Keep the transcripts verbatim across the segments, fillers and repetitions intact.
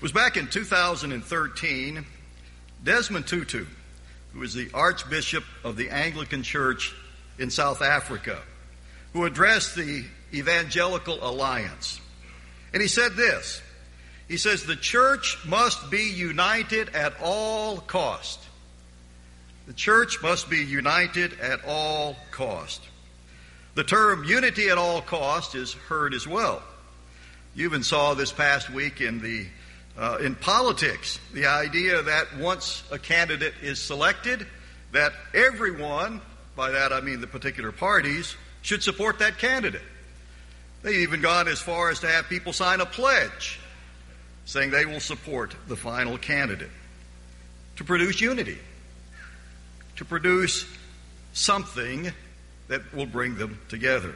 was back in two thousand thirteen, Desmond Tutu, who is the Archbishop of the Anglican Church in South Africa, who addressed the Evangelical Alliance. And he said this. He says, the church must be united at all cost. The church must be united at all cost. The term unity at all cost is heard as well. You even saw this past week in the uh, in politics the idea that once a candidate is selected, that everyone, by that I mean the particular parties, should support that candidate. They've even gone as far as to have people sign a pledge saying they will support the final candidate to produce unity, to produce something that will bring them together.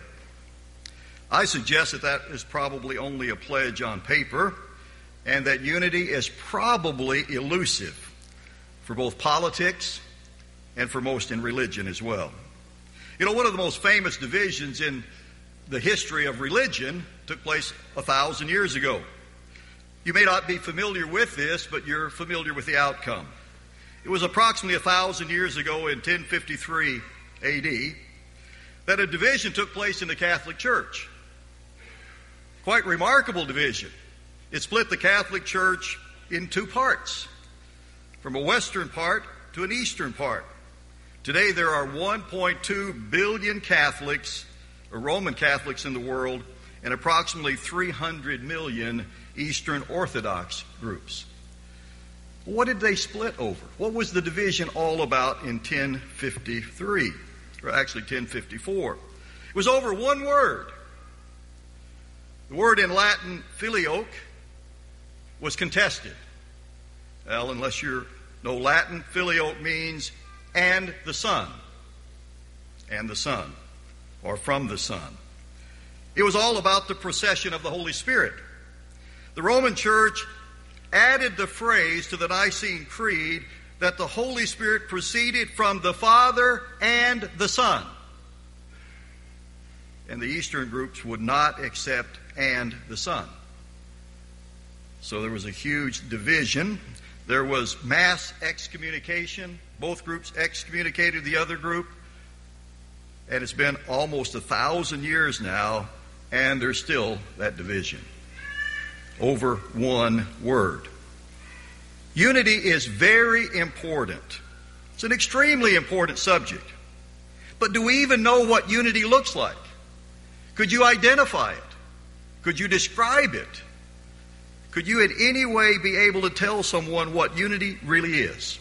I suggest that that is probably only a pledge on paper, and that unity is probably elusive for both politics and for most in religion as well. You know, one of the most famous divisions in the history of religion took place a thousand years ago. You may not be familiar with this, but you're familiar with the outcome. It was approximately a thousand years ago in ten fifty-three A D that a division took place in the Catholic Church. Quite remarkable division. It split the Catholic Church in two parts, from a western part to an eastern part. Today there are one point two billion Catholics, or Roman Catholics in the world, and approximately three hundred million Eastern Orthodox groups. What did they split over? What was the division all about in ten fifty-three? Or actually ten fifty-four. It was over one word. The word in Latin, filioque, was contested. Well, unless you know Latin, filioque means and the Son. And the Son, or from the Son. It was all about the procession of the Holy Spirit. The Roman Church added the phrase to the Nicene Creed that the Holy Spirit proceeded from the Father and the Son. And the Eastern groups would not accept and the Son. So there was a huge division. There was mass excommunication. Both groups excommunicated the other group. And it's been almost a thousand years now, and there's still that division over one word. Unity is very important. It's an extremely important subject. But do we even know what unity looks like? Could you identify it? Could you describe it? Could you in any way be able to tell someone what unity really is?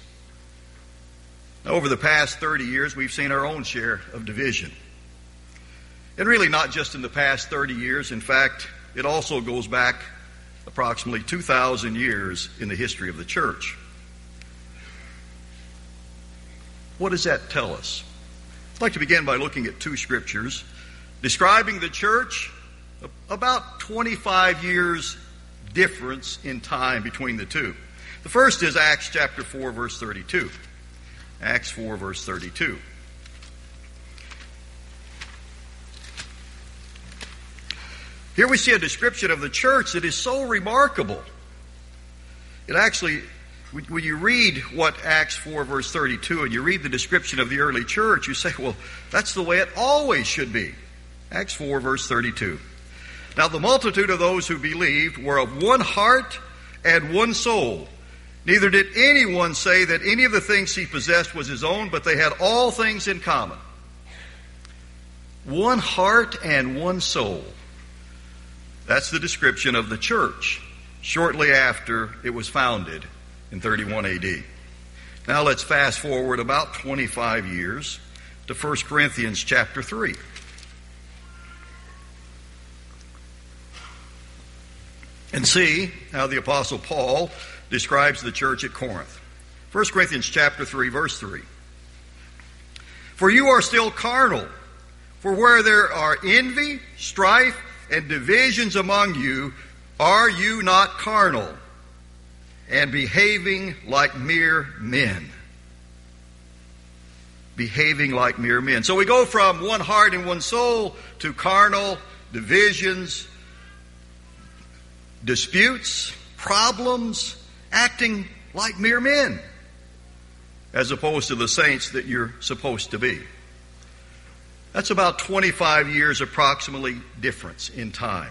Now, over the past thirty years, we've seen our own share of division. And really not just in the past thirty years. In fact, it also goes back approximately two thousand years in the history of the church. What does that tell us? I'd like to begin by looking at two scriptures describing the church, about twenty-five years difference in time between the two. The first is Acts chapter four, verse thirty-two. Acts four, verse thirty-two. Here we see a description of the church that is so remarkable. It actually, when you read what Acts four, verse thirty-two, and you read the description of the early church, you say, well, that's the way it always should be. Acts four, verse thirty-two. Now the multitude of those who believed were of one heart and one soul. Neither did anyone say that any of the things he possessed was his own, but they had all things in common. One heart and one soul. That's the description of the church shortly after it was founded in thirty-one A D. Now let's fast forward about twenty-five years to First Corinthians chapter three. And see how the Apostle Paul describes the church at Corinth. First Corinthians chapter three, verse three. For you are still carnal, for where there are envy, strife, and divisions among you, are you not carnal, and behaving like mere men? Behaving like mere men. So we go from one heart and one soul to carnal, divisions, disputes, problems, acting like mere men, as opposed to the saints that you're supposed to be. That's about twenty-five years approximately difference in time.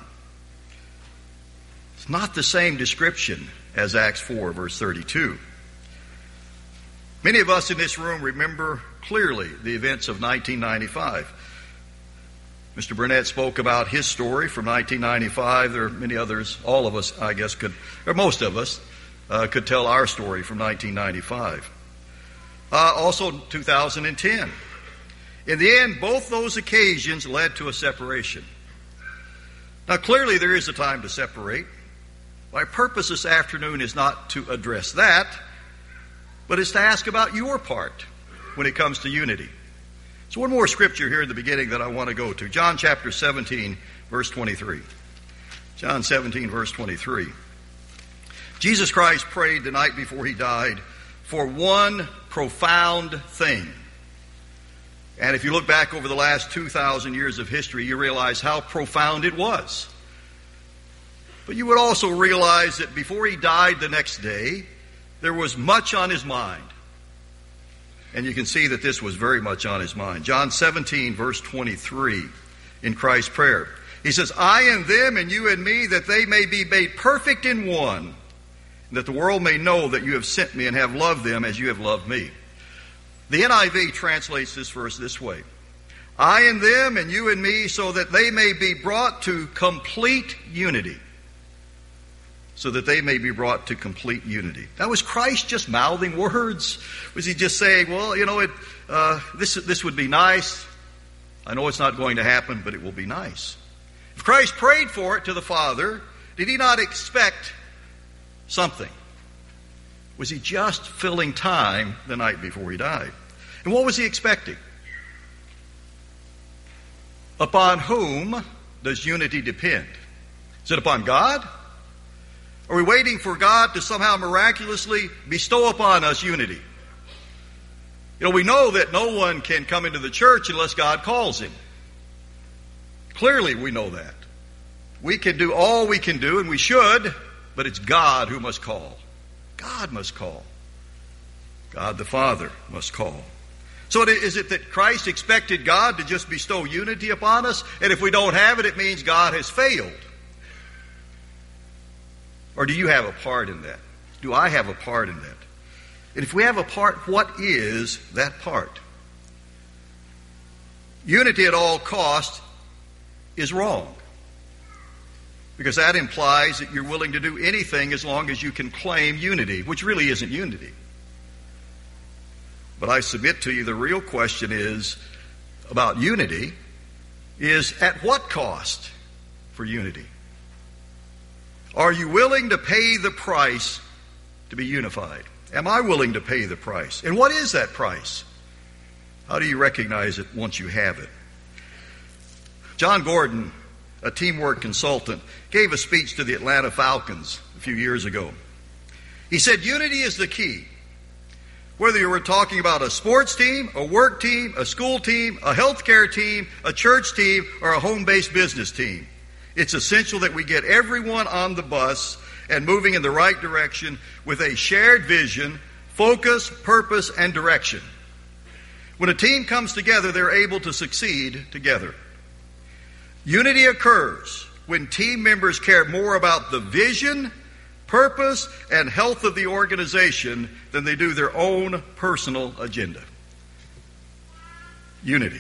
It's not the same description as Acts four, verse thirty-two. Many of us in this room remember clearly the events of nineteen ninety-five. Mister Burnett spoke about his story from nineteen ninety-five. There are many others. All of us, I guess, could, or most of us, uh, could tell our story from nineteen ninety-five. Uh, also, two thousand ten. In the end, both those occasions led to a separation. Now, clearly there is a time to separate. My purpose this afternoon is not to address that, but it's to ask about your part when it comes to unity. So one more scripture here in the beginning that I want to go to. John chapter seventeen, verse twenty-three. John seventeen, verse twenty-three. Jesus Christ prayed the night before he died for one profound thing. And if you look back over the last two thousand years of history, you realize how profound it was. But you would also realize that before he died the next day, there was much on his mind. And you can see that this was very much on his mind. John seventeen, verse twenty-three, in Christ's prayer. He says, I and them and you and me, that they may be made perfect in one, and that the world may know that you have sent me and have loved them as you have loved me. The N I V translates this verse this way. I and them and you and me, so that they may be brought to complete unity. So that they may be brought to complete unity. Now, was Christ just mouthing words? Was he just saying, well, you know, it, uh, this, this would be nice. I know it's not going to happen, but it will be nice. If Christ prayed for it to the Father, did he not expect something? Was he just filling time the night before he died? And what was he expecting? Upon whom does unity depend? Is it upon God? Are we waiting for God to somehow miraculously bestow upon us unity? You know, we know that no one can come into the church unless God calls him. Clearly we know that. We can do all we can do, and we should, but it's God who must call. God must call. God the Father must call. So is it that Christ expected God to just bestow unity upon us, and if we don't have it, it means God has failed? Or do you have a part in that? Do I have a part in that? And if we have a part, what is that part? Unity at all cost is wrong. Because that implies that you're willing to do anything as long as you can claim unity, which really isn't unity. But I submit to you the real question is about unity is at what cost for unity? Are you willing to pay the price to be unified? Am I willing to pay the price? And what is that price? How do you recognize it once you have it? John Gordon, a teamwork consultant, gave a speech to the Atlanta Falcons a few years ago. He said, unity is the key. Whether you were talking about a sports team, a work team, a school team, a healthcare team, a church team, or a home-based business team, it's essential that we get everyone on the bus and moving in the right direction with a shared vision, focus, purpose, and direction. When a team comes together, they're able to succeed together. Unity occurs when team members care more about the vision, purpose, and health of the organization than they do their own personal agenda. Unity.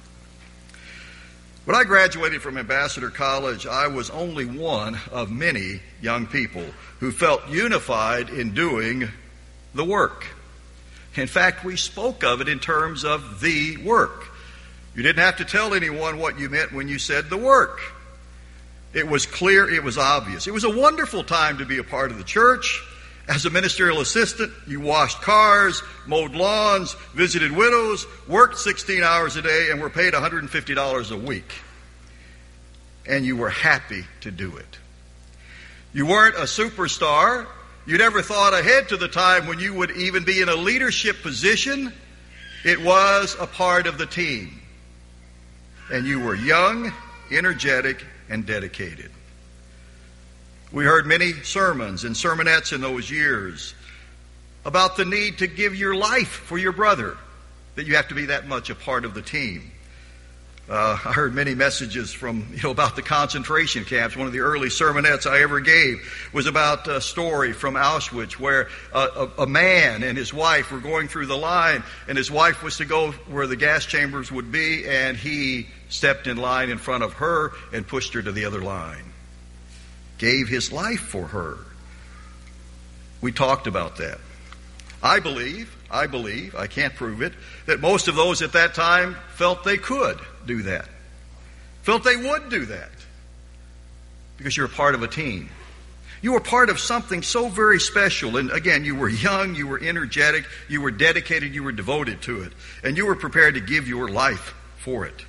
When I graduated from Ambassador College, I was only one of many young people who felt unified in doing the work. In fact, we spoke of it in terms of the work. You didn't have to tell anyone what you meant when you said the work. It was clear, it was obvious. It was a wonderful time to be a part of the church. As a ministerial assistant, you washed cars, mowed lawns, visited widows, worked sixteen hours a day, and were paid one hundred fifty dollars a week. And you were happy to do it. You weren't a superstar. You never thought ahead to the time when you would even be in a leadership position. It was a part of the team. And you were young, energetic, and dedicated. We heard many sermons and sermonettes in those years about the need to give your life for your brother, that you have to be that much a part of the team. Uh, I heard many messages from, you know, about the concentration camps. One of the early sermonettes I ever gave was about a story from Auschwitz where a, a, a man and his wife were going through the line, and his wife was to go where the gas chambers would be, and he stepped in line in front of her and pushed her to the other line. Gave his life for her. We talked about that. I believe, I believe, I can't prove it, that most of those at that time felt they could do that. Felt they would do that. Because you're a part of a team. You were part of something so very special. And again, you were young, you were energetic, you were dedicated, you were devoted to it. And you were prepared to give your life for it.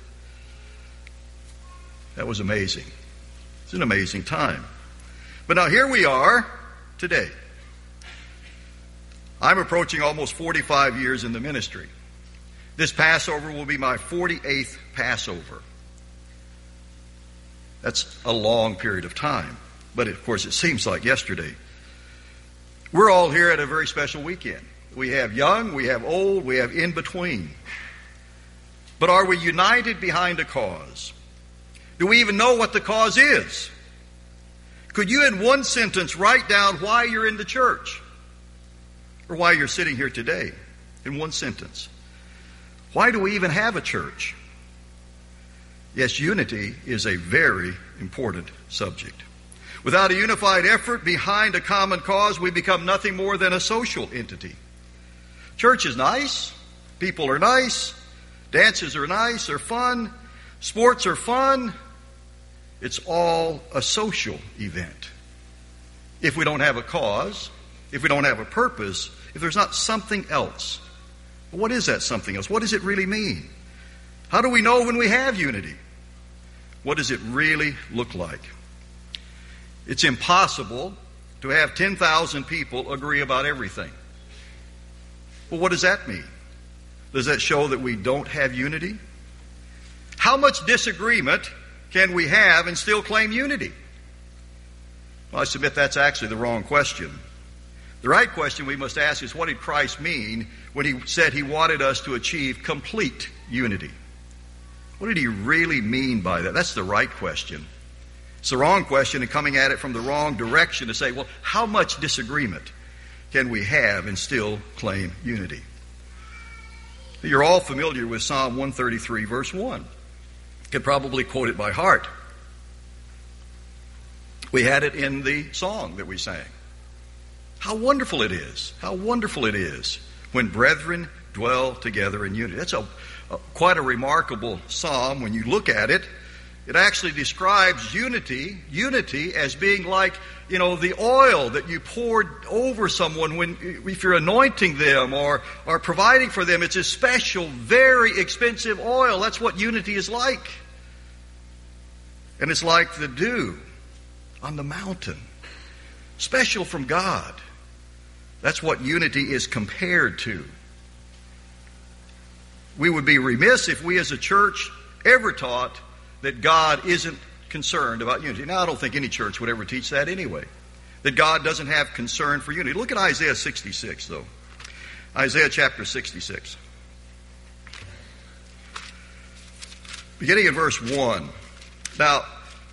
That was amazing. It's an amazing time. But now here we are today. I'm approaching almost forty-five years in the ministry. This Passover will be my forty-eighth Passover. That's a long period of time. But of course it seems like yesterday. We're all here at a very special weekend. We have young, we have old, we have in between. But are we united behind a cause? Do we even know what the cause is? Could you in one sentence write down why you're in the church? Or why you're sitting here today? In one sentence. Why do we even have a church? Yes, unity is a very important subject. Without a unified effort behind a common cause, we become nothing more than a social entity. Church is nice. People are nice. Dances are nice, are fun. Sports are fun. It's all a social event. If we don't have a cause, if we don't have a purpose, if there's not something else, what is that something else? What does it really mean? How do we know when we have unity? What does it really look like? It's impossible to have ten thousand people agree about everything. Well, what does that mean? Does that show that we don't have unity? How much disagreement can we have and still claim unity? Well, I submit that's actually the wrong question. The right question we must ask is, what did Christ mean when he said he wanted us to achieve complete unity? What did he really mean by that? That's the right question. It's the wrong question and coming at it from the wrong direction to say, well, how much disagreement can we have and still claim unity? You're all familiar with Psalm one thirty-three, verse one. You could probably quote it by heart. We had it in the song that we sang. How wonderful it is. How wonderful it is when brethren dwell together in unity. That's a, a quite a remarkable psalm when you look at it. It actually describes unity, unity as being like, you know, the oil that you poured over someone when, if you're anointing them or, or providing for them. It's a special, very expensive oil. That's what unity is like. And it's like the dew on the mountain. Special from God. That's what unity is compared to. We would be remiss if we as a church ever taught that God isn't concerned about unity. Now, I don't think any church would ever teach that anyway. That God doesn't have concern for unity. Look at Isaiah sixty-six, though. Isaiah chapter sixty-six. Beginning in verse one. Now,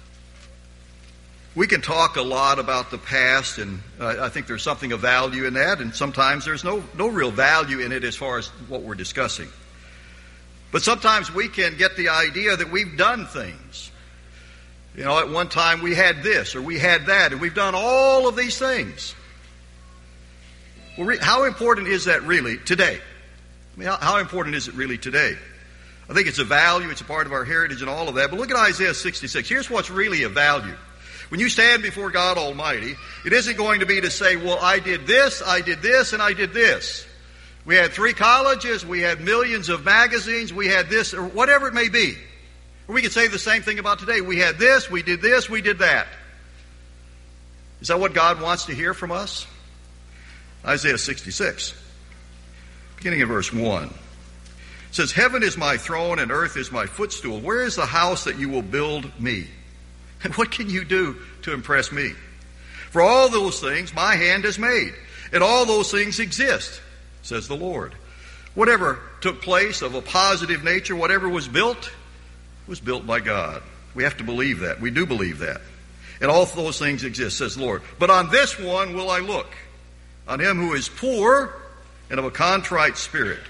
we can talk a lot about the past, and uh, I think there's something of value in that, and sometimes there's no, no real value in it as far as what we're discussing. But sometimes we can get the idea that we've done things. You know, at one time we had this or we had that, and we've done all of these things. Well, re- how important is that really today? I mean, how, how important is it really today? I think it's a value, it's a part of our heritage and all of that. But look at Isaiah sixty-six. Here's what's really of value. When you stand before God Almighty, it isn't going to be to say, well, I did this, I did this, and I did this. We had three colleges, we had millions of magazines, we had this, or whatever it may be. Or we could say the same thing about today. We had this, we did this, we did that. Is that what God wants to hear from us? Isaiah sixty-six, beginning in verse one. It says, heaven is my throne and earth is my footstool. Where is the house that you will build me? And what can you do to impress me? For all those things my hand has made, and all those things exist, says the Lord. Whatever took place of a positive nature, whatever was built, was built by God. We have to believe that. We do believe that. And all those things exist, says the Lord. But on this one will I look, on him who is poor and of a contrite spirit.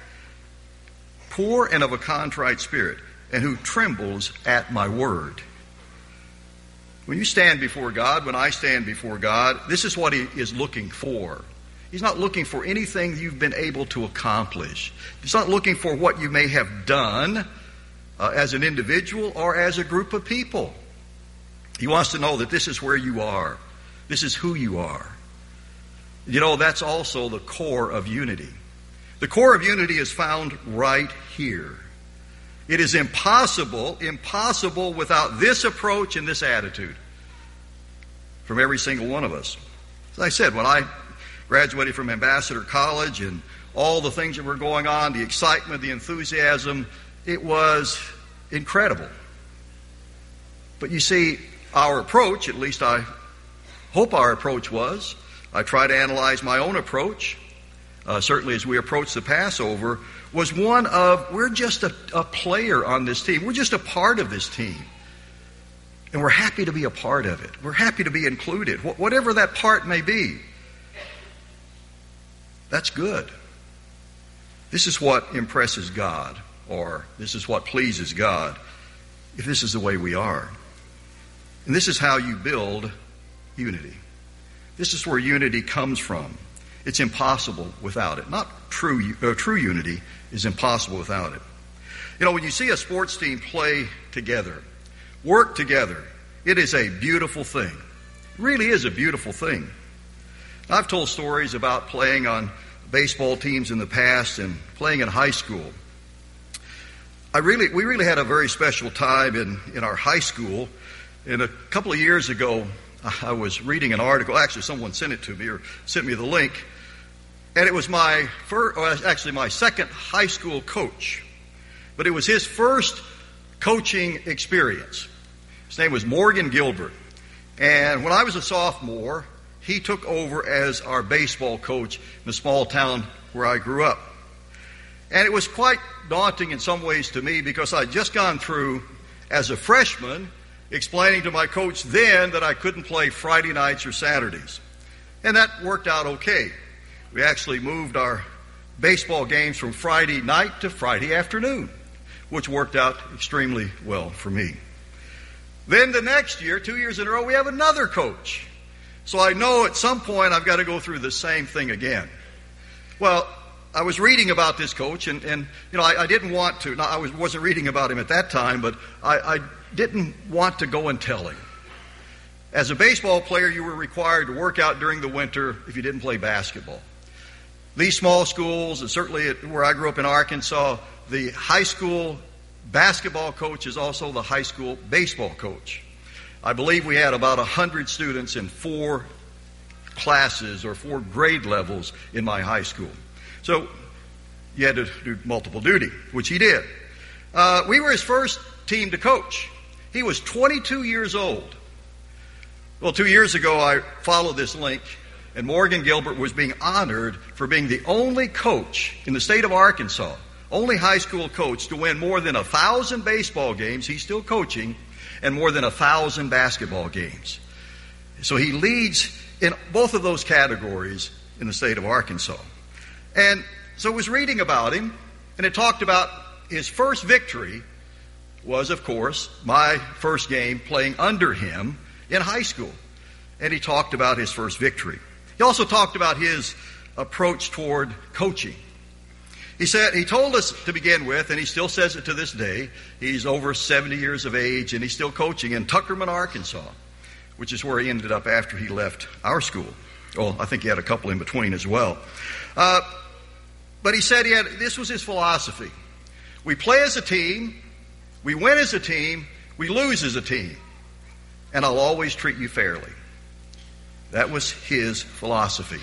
Poor and of a contrite spirit, and who trembles at my word. When you stand before God, when I stand before God, this is what he is looking for. He's not looking for anything you've been able to accomplish. He's not looking for what you may have done uh, as an individual or as a group of people. He wants to know that this is where you are. This is who you are. You know, that's also the core of unity. The core of unity is found right here. It is impossible, impossible without this approach and this attitude from every single one of us. As I said, when I graduated from Ambassador College and all the things that were going on, the excitement, the enthusiasm, it was incredible. But you see, our approach, at least I hope our approach was, I try to analyze my own approach, uh, certainly as we approach the Passover, was one of, we're just a, a player on this team. We're just a part of this team. And we're happy to be a part of it. We're happy to be included, wh- whatever that part may be. That's good. This is what impresses God, or this is what pleases God, if this is the way we are. And this is how you build unity. This is where unity comes from. It's impossible without it. Not true, uh, true unity is impossible without it. You know, when you see a sports team play together, work together, it is a beautiful thing. It really is a beautiful thing. I've told stories about playing on baseball teams in the past and playing in high school. I really, we really had a very special time in, in our high school. And a couple of years ago, I was reading an article. Actually, someone sent it to me or sent me the link. And it was my first, or actually my second high school coach. But it was his first coaching experience. His name was Morgan Gilbert. And when I was a sophomore, he took over as our baseball coach in the small town where I grew up. And it was quite daunting in some ways to me because I'd just gone through, as a freshman, explaining to my coach then that I couldn't play Friday nights or Saturdays. And that worked out okay. We actually moved our baseball games from Friday night to Friday afternoon, which worked out extremely well for me. Then the next year, two years in a row, we have another coach. So I know at some point I've got to go through the same thing again. Well, I was reading about this coach, and, and you know, I, I didn't want to. Now, I was, wasn't reading about him at that time, but I, I didn't want to go and tell him. As a baseball player, you were required to work out during the winter if you didn't play basketball. These small schools, and certainly at, where I grew up in Arkansas, the high school basketball coach is also the high school baseball coach. I believe we had about one hundred students in four classes or four grade levels in my high school. So you had to do multiple duty, which he did. Uh, we were his first team to coach. He was twenty-two years old. Well, two years ago, I followed this link, and Morgan Gilbert was being honored for being the only coach in the state of Arkansas, only high school coach to win more than a thousand baseball games. He's still coaching, and more than a thousand basketball games. So he leads in both of those categories in the state of Arkansas. And so I was reading about him, and it talked about his first victory was, of course, my first game playing under him in high school. And he talked about his first victory. He also talked about his approach toward coaching. He said, he told us to begin with, and he still says it to this day, he's over seventy years of age, and he's still coaching in Tuckerman, Arkansas, which is where he ended up after he left our school. Well, I think he had a couple in between as well. Uh, but he said he had, this was his philosophy. We play as a team, we win as a team, we lose as a team, and I'll always treat you fairly. That was his philosophy.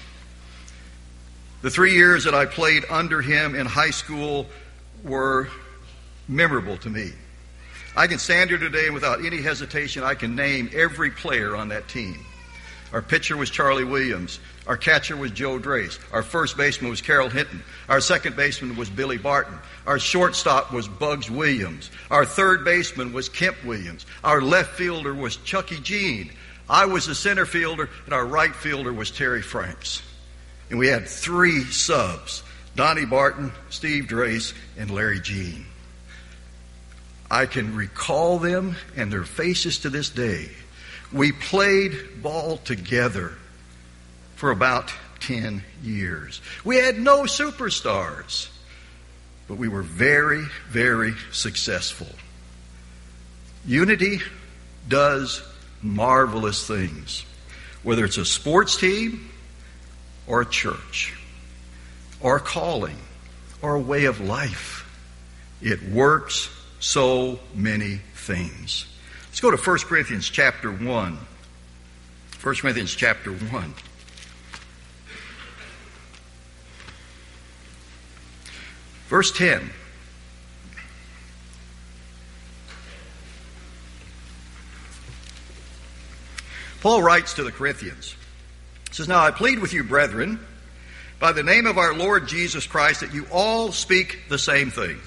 The three years that I played under him in high school were memorable to me. I can stand here today and without any hesitation, I can name every player on that team. Our pitcher was Charlie Williams. Our catcher was Joe Drace. Our first baseman was Carroll Hinton. Our second baseman was Billy Barton. Our shortstop was Bugs Williams. Our third baseman was Kemp Williams. Our left fielder was Chucky Jean. I was the center fielder, and our right fielder was Terry Franks. And we had three subs, Donnie Barton, Steve Drace, and Larry Jean. I can recall them and their faces to this day. We played ball together for about ten years. We had no superstars, but we were very, very successful. Unity does marvelous things, whether it's a sports team or a church or a calling or a way of life. It works so many things. Let's go to First Corinthians chapter one. First Corinthians chapter one. Verse ten. Paul writes to the Corinthians. He says, "Now I plead with you, brethren, by the name of our Lord Jesus Christ, that you all speak the same thing,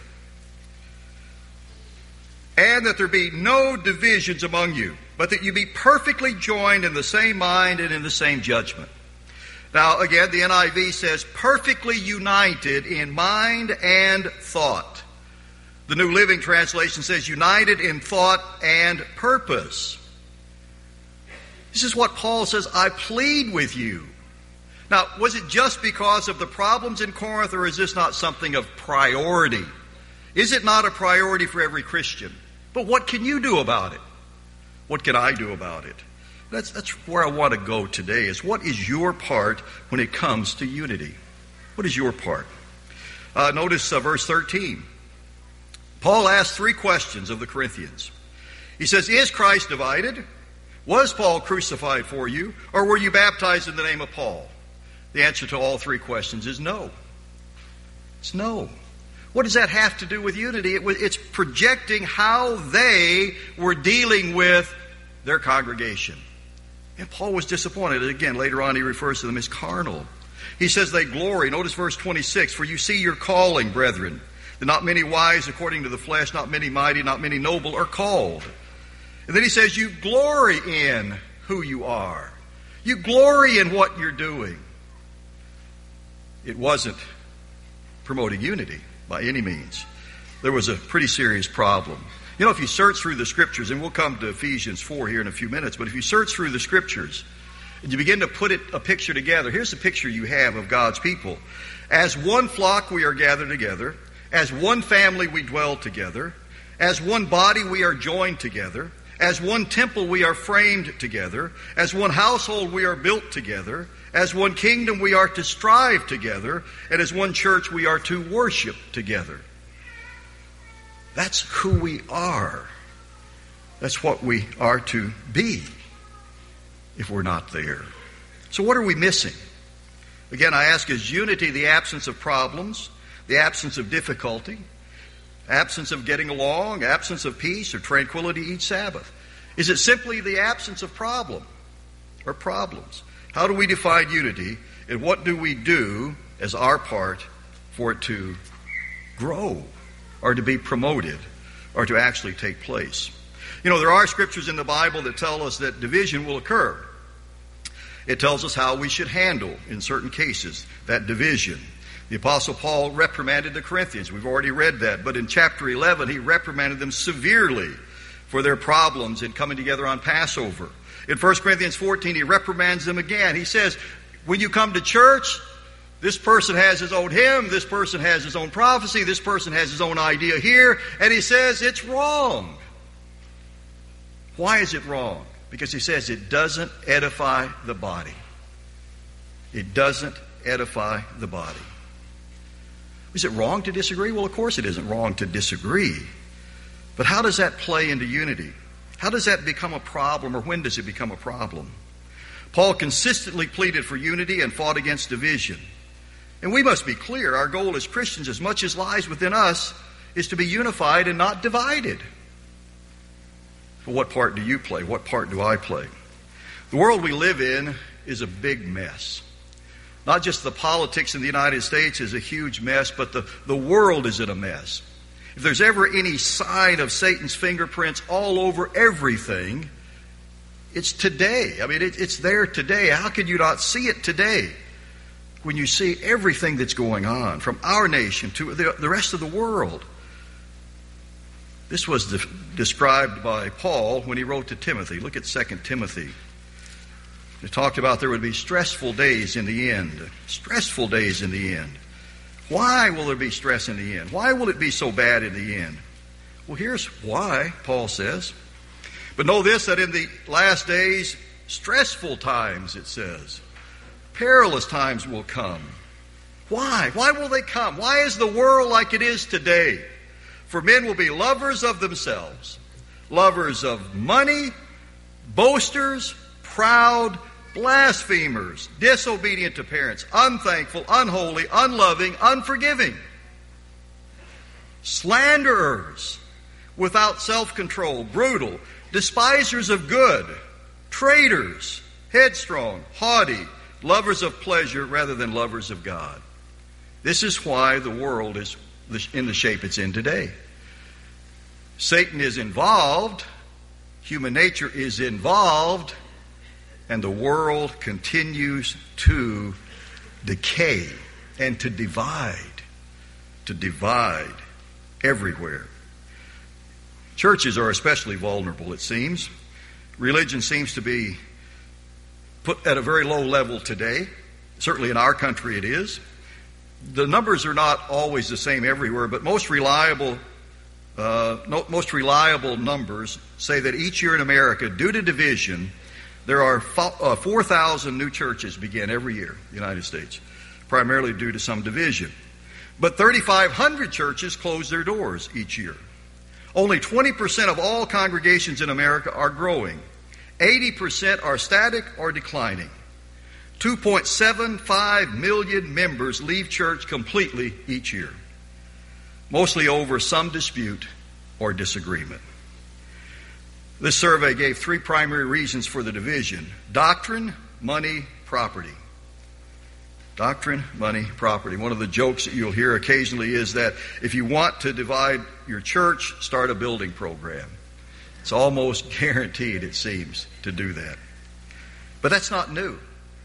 and that there be no divisions among you, but that you be perfectly joined in the same mind and in the same judgment." Now, again, the N I V says, perfectly united in mind and thought. The New Living Translation says, united in thought and purpose. This is what Paul says, I plead with you. Now, was it just because of the problems in Corinth, or is this not something of priority? Is it not a priority for every Christian? But what can you do about it? What can I do about it? That's, that's where I want to go today, is what is your part when it comes to unity? What is your part? Uh, notice uh, verse thirteen. Paul asked three questions of the Corinthians. He says, is Christ divided? Was Paul crucified for you? Or were you baptized in the name of Paul? The answer to all three questions is no. It's no. What does that have to do with unity? It, it's projecting how they were dealing with their congregation. And Paul was disappointed. Again, later on he refers to them as carnal. He says they glory. Notice verse twenty-six. For you see your calling, brethren, that not many wise according to the flesh, not many mighty, not many noble are called. And then he says you glory in who you are. You glory in what you're doing. It wasn't promoting unity by any means. There was a pretty serious problem. You know, if you search through the Scriptures, and we'll come to Ephesians four here in a few minutes, but if you search through the Scriptures and you begin to put it, a picture together, here's the picture you have of God's people. As one flock we are gathered together. As one family we dwell together. As one body we are joined together. As one temple we are framed together. As one household we are built together. As one kingdom we are to strive together. And as one church we are to worship together. That's who we are. That's what we are to be if we're not there. So what are we missing? Again, I ask, is unity the absence of problems, the absence of difficulty, absence of getting along, absence of peace or tranquility each Sabbath? Is it simply the absence of problem or problems? How do we define unity, and what do we do as our part for it to grow, or to be promoted, or to actually take place? You know, there are scriptures in the Bible that tell us that division will occur. It tells us how we should handle, in certain cases, that division. The Apostle Paul reprimanded the Corinthians. We've already read that. But in chapter eleven, he reprimanded them severely for their problems in coming together on Passover. In First Corinthians fourteen, he reprimands them again. He says, when you come to church, this person has his own hymn, this person has his own prophecy, this person has his own idea here, and he says it's wrong. Why is it wrong? Because he says it doesn't edify the body. It doesn't edify the body. Is it wrong to disagree? Well, of course it isn't wrong to disagree. But how does that play into unity? How does that become a problem, or when does it become a problem? Paul consistently pleaded for unity and fought against division. And we must be clear, our goal as Christians, as much as lies within us, is to be unified and not divided. But what part do you play? What part do I play? The world we live in is a big mess. Not just the politics in the United States is a huge mess, but the, the world is in a mess. If there's ever any sign of Satan's fingerprints all over everything, it's today. I mean, it, it's there today. How could you not see it today when you see everything that's going on from our nation to the, the rest of the world? This was de- described by Paul when he wrote to Timothy. Look at Second Timothy. He talked about there would be stressful days in the end. Stressful days in the end. Why will there be stress in the end? Why will it be so bad in the end? Well, here's why, Paul says. But know this, that in the last days, stressful times, it says. Perilous times will come. Why? Why will they come? Why is the world like it is today? For men will be lovers of themselves, lovers of money, boasters, proud, blasphemers, disobedient to parents, unthankful, unholy, unloving, unforgiving, slanderers, without self-control, brutal, despisers of good, traitors, headstrong, haughty, lovers of pleasure rather than lovers of God. This is why the world is in the shape it's in today. Satan is involved, human nature is involved, and the world continues to decay and to divide, to divide everywhere. Churches are especially vulnerable, it seems. Religion seems to be put at a very low level today. Certainly in our country it is. The numbers are not always the same everywhere, but most reliable uh, no, most reliable numbers say that each year in America, due to division, there are uh, four thousand new churches begin every year in the United States, primarily due to some division. But thirty-five hundred churches close their doors each year. Only twenty percent of all congregations in America are growing. eighty percent are static or declining. two point seven five million members leave church completely each year, mostly over some dispute or disagreement. This survey gave three primary reasons for the division: doctrine, money, property. Doctrine, money, property. One of the jokes that you'll hear occasionally is that if you want to divide your church, start a building program. It's almost guaranteed, it seems, to do that. But that's not new.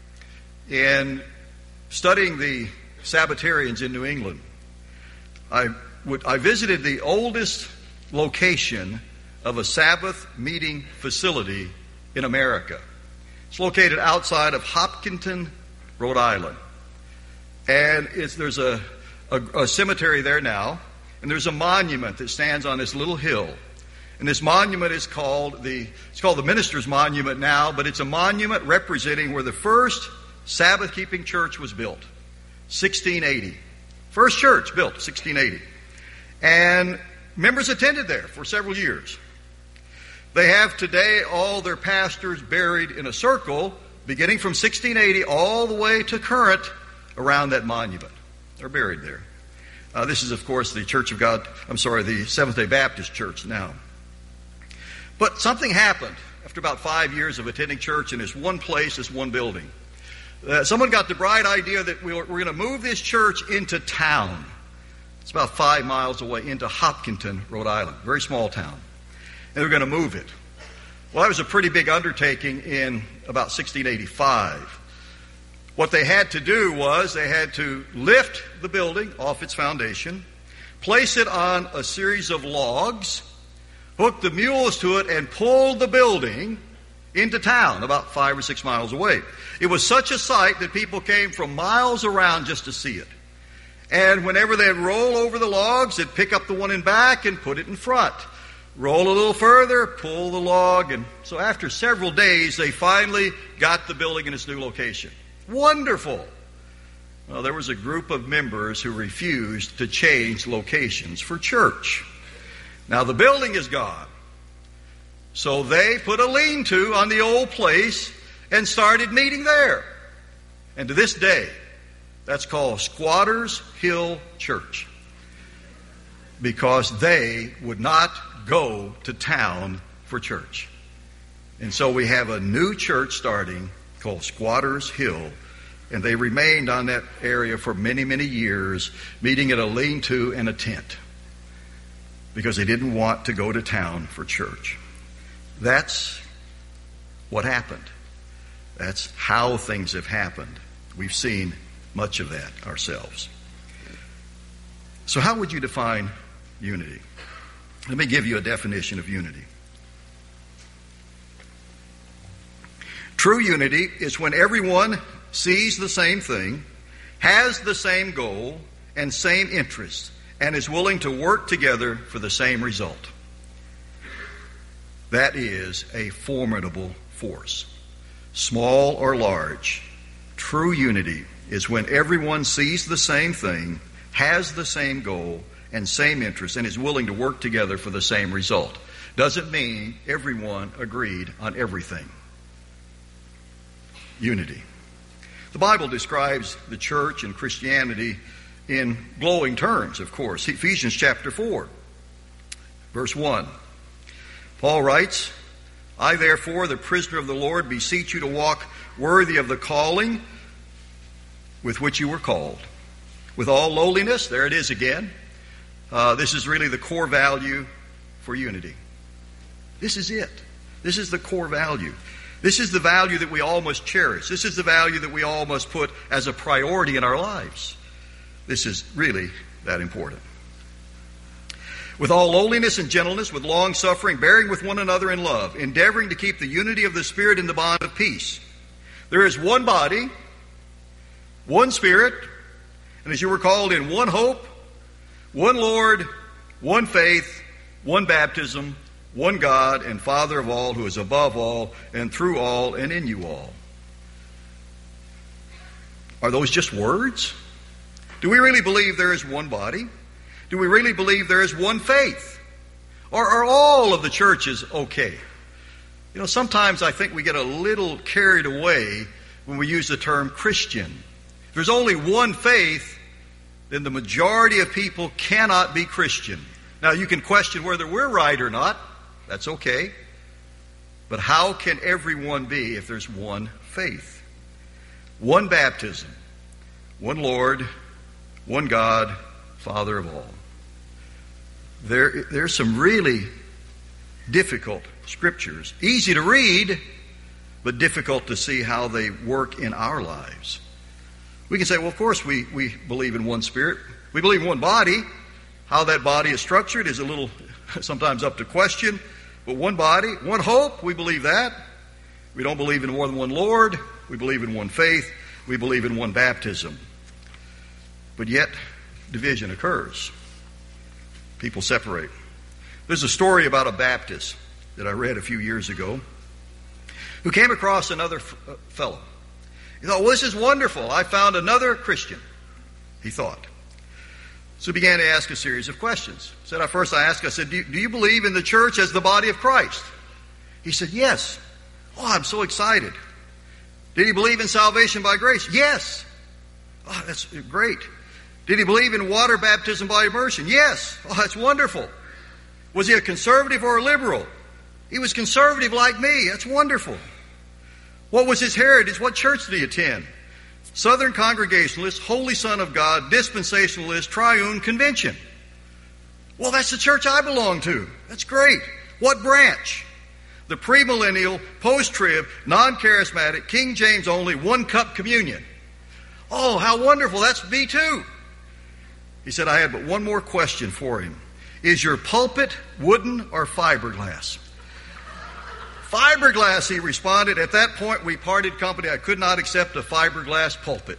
In studying the Sabbatarians in New England, I, would, I visited the oldest location of a Sabbath meeting facility in America. It's located outside of Hopkinton, Rhode Island. And it's, there's a, a, a cemetery there now, and there's a monument that stands on this little hill. And this monument is called the, it's called the Minister's Monument now, but it's a monument representing where the first Sabbath-keeping church was built, sixteen eighty. First church built, sixteen eighty. And members attended there for several years. They have today all their pastors buried in a circle, beginning from sixteen eighty all the way to current, around that monument. They're buried there. Uh, this is, of course, the Church of God, I'm sorry, the Seventh-day Baptist Church now. But something happened after about five years of attending church in this one place, this one building. Uh, someone got the bright idea that we were, we're going to move this church into town. It's about five miles away, into Hopkinton, Rhode Island, very small town. And they're going to move it. Well, that was a pretty big undertaking in about sixteen eighty-five. What they had to do was they had to lift the building off its foundation, place it on a series of logs, hook the mules to it, and pull the building into town about five or six miles away. It was such a sight that people came from miles around just to see it. And whenever they'd roll over the logs, they'd pick up the one in back and put it in front. Roll a little further, pull the log, and so after several days, they finally got the building in its new location. Wonderful! Well, there was a group of members who refused to change locations for church. Now, the building is gone. So they put a lean-to on the old place and started meeting there. And to this day, that's called Squatters Hill Church, because they would not go to town for church. And so we have a new church starting called Squatters Hill, and they remained on that area for many, many years, meeting at a lean-to and a tent, because they didn't want to go to town for church. That's what happened. That's how things have happened. We've seen much of that ourselves. So how would you define unity? Let me give you a definition of unity. True unity is when everyone sees the same thing, has the same goal and same interests, and is willing to work together for the same result. That is a formidable force. Small or large, true unity is when everyone sees the same thing, has the same goal and same interest, and is willing to work together for the same result. Doesn't mean everyone agreed on everything. Unity. The Bible describes the church and Christianity in glowing terms, of course. Ephesians chapter four, verse one. Paul writes, I therefore, the prisoner of the Lord, beseech you to walk worthy of the calling with which you were called, with all lowliness. There it is again. Uh, this is really the core value for unity. This is it. This is the core value. This is the value that we all must cherish. This is the value that we all must put as a priority in our lives. This is really that important. With all lowliness and gentleness, with long suffering, bearing with one another in love, endeavoring to keep the unity of the Spirit in the bond of peace. There is one body, one Spirit, and as you were called, in one hope, one Lord, one faith, one baptism, one God and Father of all, who is above all and through all and in you all. Are those just words? Do we really believe there is one body? Do we really believe there is one faith? Or are all of the churches okay? You know, sometimes I think we get a little carried away when we use the term Christian. If there's only one faith, then the majority of people cannot be Christian. Now, you can question whether we're right or not. That's okay. But how can everyone be if there's one faith? One baptism, one Lord, one God, Father of all. There, there's some really difficult scriptures. Easy to read, but difficult to see how they work in our lives. We can say, well, of course we, we believe in one Spirit. We believe in one body. How that body is structured is a little sometimes up to question. But one body, one hope, we believe that. We don't believe in more than one Lord. We believe in one faith. We believe in one baptism. But yet, division occurs. People separate. There's a story about a Baptist that I read a few years ago who came across another f- fellow. He thought, well, this is wonderful. I found another Christian, he thought. So he began to ask a series of questions. He said, at first I asked, I said, do you, do you believe in the church as the body of Christ? He said, yes. Oh, I'm so excited. Did he believe in salvation by grace? Yes. Oh, that's great. Did he believe in water baptism by immersion? Yes. Oh, that's wonderful. Was he a conservative or a liberal? He was conservative like me. That's wonderful. What was his heritage? What church did he attend? Southern Congregationalist, Holy Son of God, Dispensationalist, Triune Convention. Well, that's the church I belong to. That's great. What branch? The premillennial, post-trib, non-charismatic, King James only, one-cup communion. Oh, how wonderful. That's me too. He said, I had but one more question for him. Is your pulpit wooden or fiberglass? Fiberglass, he responded. At that point, we parted company. I could not accept a fiberglass pulpit.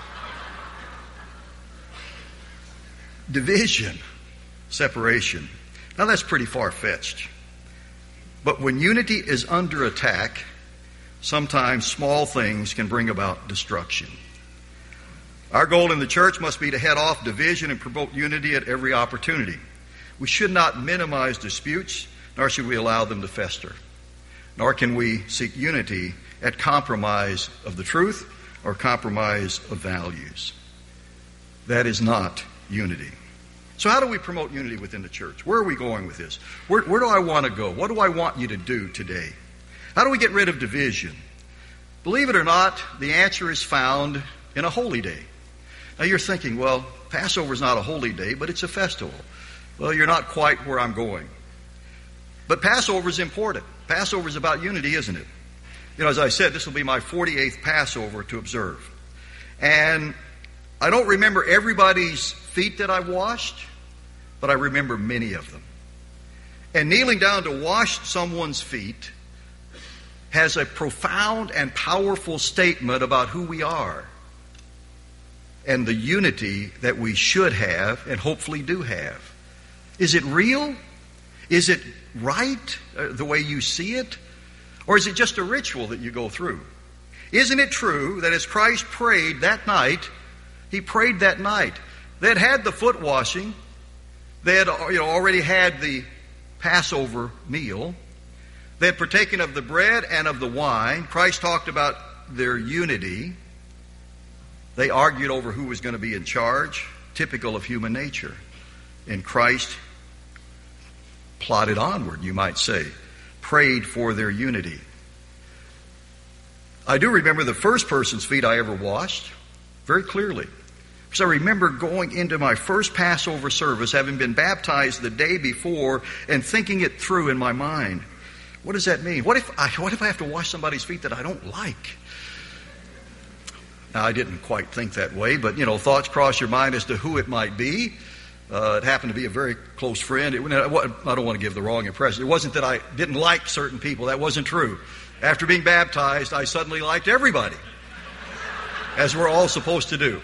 Division, separation. Now, that's pretty far-fetched. But when unity is under attack, sometimes small things can bring about destruction. Our goal in the church must be to head off division and promote unity at every opportunity. We should not minimize disputes, nor should we allow them to fester. Nor can we seek unity at compromise of the truth or compromise of values. That is not unity. So how do we promote unity within the church? Where are we going with this? Where, where do I want to go? What do I want you to do today? How do we get rid of division? Believe it or not, the answer is found in a holy day. Now you're thinking, well, Passover is not a holy day, but it's a festival. Well, you're not quite where I'm going. But Passover is important. Passover is about unity, isn't it? You know, as I said, this will be my forty-eighth Passover to observe. And I don't remember everybody's feet that I washed, but I remember many of them. And kneeling down to wash someone's feet has a profound and powerful statement about who we are and the unity that we should have and hopefully do have. Is it real? Is it right, uh, the way you see it? Or is it just a ritual that you go through? Isn't it true that as Christ prayed that night, He prayed that night? They had had the foot washing. They had you know, already had the Passover meal. They had partaken of the bread and of the wine. Christ talked about their unity. They argued over who was going to be in charge, typical of human nature. And Christ plodded onward, you might say, prayed for their unity. I do remember the first person's feet I ever washed very clearly. Because I remember going into my first Passover service, having been baptized the day before, and thinking it through in my mind. What does that mean? What if I, what if I have to wash somebody's feet that I don't like? Now, I didn't quite think that way, but, you know, thoughts cross your mind as to who it might be. Uh, it happened to be a very close friend. It, I don't want to give the wrong impression. It wasn't that I didn't like certain people. That wasn't true. After being baptized, I suddenly liked everybody, as we're all supposed to do.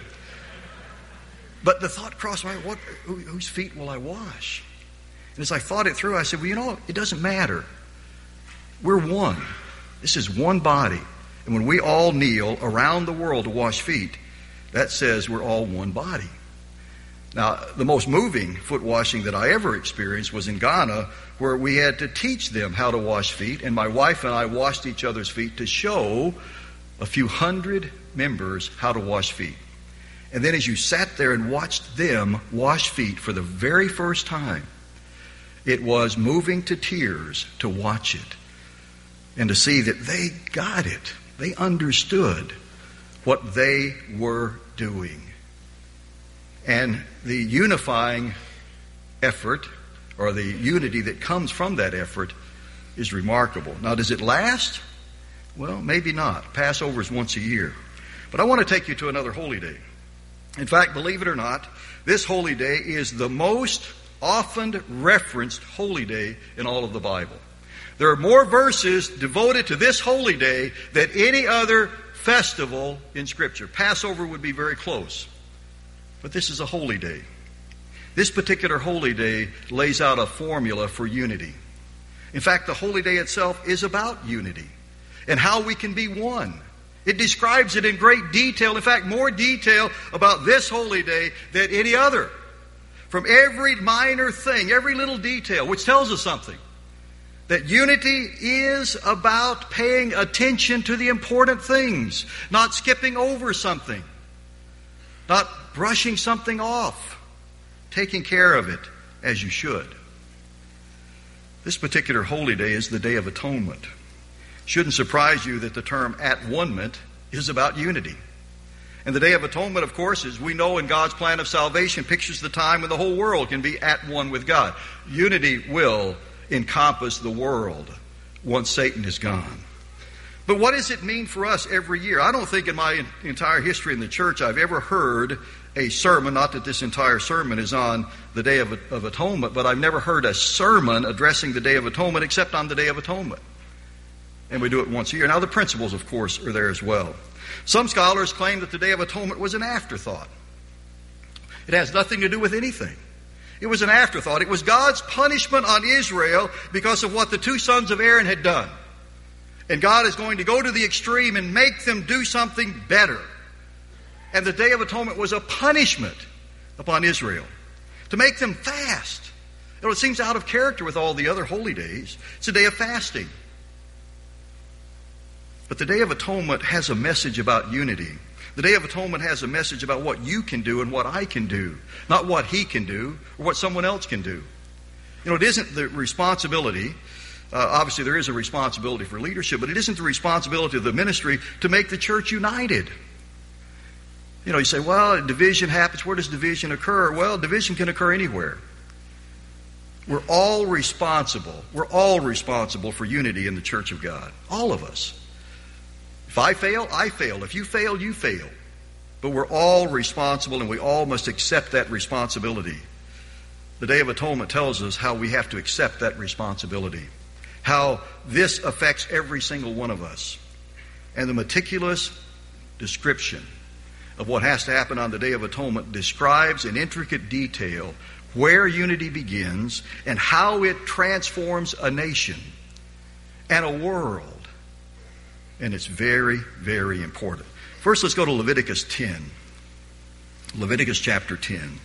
But the thought crossed my mind, what, who, whose feet will I wash? And as I thought it through, I said, well, you know, it doesn't matter. We're one. This is one body. And when we all kneel around the world to wash feet, that says we're all one body. Now, the most moving foot washing that I ever experienced was in Ghana, where we had to teach them how to wash feet, and my wife and I washed each other's feet to show a few hundred members how to wash feet. And then as you sat there and watched them wash feet for the very first time, it was moving to tears to watch it and to see that they got it. They understood what they were doing. And the unifying effort, or the unity that comes from that effort, is remarkable. Now, does it last? Well, maybe not. Passover is once a year. But I want to take you to another holy day. In fact, believe it or not, this holy day is the most often referenced holy day in all of the Bible. There are more verses devoted to this holy day than any other festival in Scripture. Passover would be very close. But this is a holy day. This particular holy day lays out a formula for unity. In fact, the holy day itself is about unity and how we can be one. It describes it in great detail, in fact, more detail about this holy day than any other. From every minor thing, every little detail, which tells us something. That unity is about paying attention to the important things, not skipping over something, not brushing something off, taking care of it as you should. This particular holy day is the Day of Atonement. Shouldn't surprise you that the term at-one-ment is about unity. And the Day of Atonement, of course, as we know in God's plan of salvation, pictures the time when the whole world can be at one with God. Unity will encompass the world once Satan is gone. But what does it mean for us every year? I don't think in my entire history in the church I've ever heard a sermon, not that this entire sermon is on the Day of, of Atonement, but I've never heard a sermon addressing the Day of Atonement except on the Day of Atonement. And we do it once a year. Now the principles, of course, are there as well. Some scholars claim that the Day of Atonement was an afterthought. It has nothing to do with anything. It was an afterthought. It was God's punishment on Israel because of what the two sons of Aaron had done. And God is going to go to the extreme and make them do something better. And the Day of Atonement was a punishment upon Israel to make them fast. You know, it seems out of character with all the other holy days. It's a day of fasting. But the Day of Atonement has a message about unity. The Day of Atonement has a message about what you can do and what I can do, not what he can do or what someone else can do. You know, it isn't the responsibility Uh, obviously, there is a responsibility for leadership, but it isn't the responsibility of the ministry to make the church united. You know, you say, well, division happens. Where does division occur? Well, division can occur anywhere. We're all responsible. We're all responsible for unity in the church of God. All of us. If I fail, I fail. If you fail, you fail. But we're all responsible, and we all must accept that responsibility. The Day of Atonement tells us how we have to accept that responsibility, how this affects every single one of us. And the meticulous description of what has to happen on the Day of Atonement describes in intricate detail where unity begins and how it transforms a nation and a world. And it's very, very important. First, let's go to Leviticus ten. Leviticus chapter ten.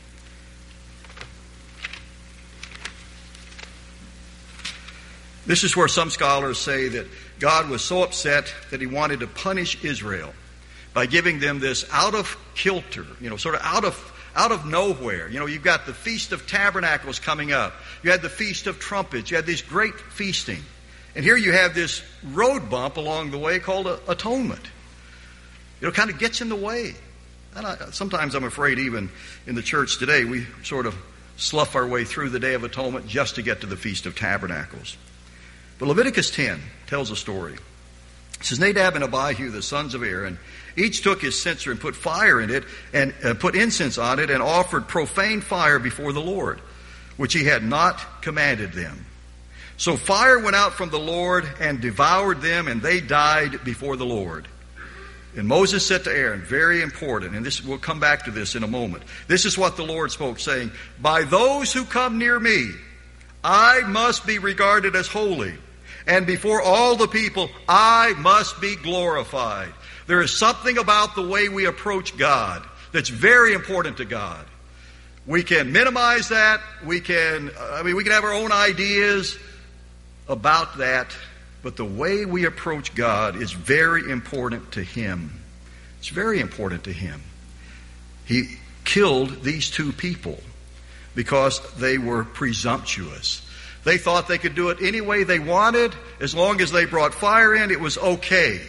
This is where some scholars say that God was so upset that he wanted to punish Israel by giving them this out of kilter, you know, sort of out of out of nowhere. You know, you've got the Feast of Tabernacles coming up. You had the Feast of Trumpets. You had this great feasting. And here you have this road bump along the way called atonement. You know, it kind of gets in the way. And I, sometimes I'm afraid even in the church today we sort of slough our way through the Day of Atonement just to get to the Feast of Tabernacles. But Leviticus ten tells a story. It says, Nadab and Abihu, the sons of Aaron, each took his censer and put fire in it and uh, put incense on it and offered profane fire before the Lord, which he had not commanded them. So fire went out from the Lord and devoured them, and they died before the Lord. And Moses said to Aaron, very important, and this we'll come back to this in a moment. This is what the Lord spoke, saying, by those who come near me, I must be regarded as holy. And before all the people, I must be glorified. There is something about the way we approach God that's very important to God. We can minimize that. We can, I mean, we can have our own ideas about that. But the way we approach God is very important to Him. It's very important to Him. He killed these two people because they were presumptuous. They thought they could do it any way they wanted. As long as they brought fire in, it was okay.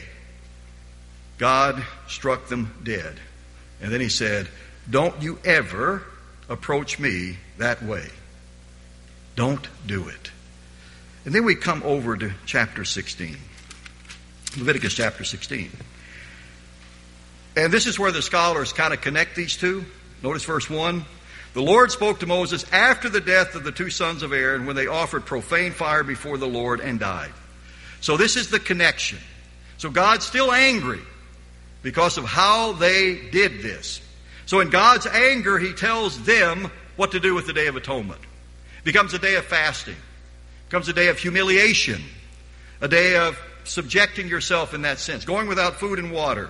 God struck them dead. And then He said, don't you ever approach me that way. Don't do it. And then we come over to chapter sixteen. Leviticus chapter sixteen. And this is where the scholars kind of connect these two. Notice verse one. The Lord spoke to Moses after the death of the two sons of Aaron when they offered profane fire before the Lord and died. So this is the connection. So God's still angry because of how they did this. So in God's anger, He tells them what to do with the Day of Atonement. It becomes a day of fasting. It becomes a day of humiliation. A day of subjecting yourself in that sense. Going without food and water.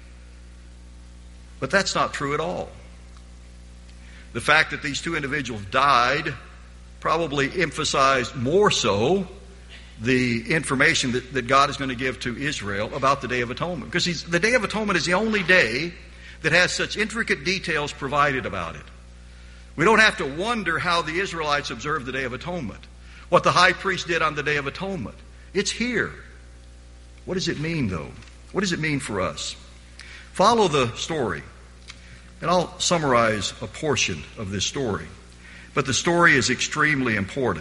But that's not true at all. The fact that these two individuals died probably emphasized more so the information that, that God is going to give to Israel about the Day of Atonement. Because he's, the Day of Atonement is the only day that has such intricate details provided about it. We don't have to wonder how the Israelites observed the Day of Atonement, what the high priest did on the Day of Atonement. It's here. What does it mean, though? What does it mean for us? Follow the story. And I'll summarize a portion of this story. But the story is extremely important.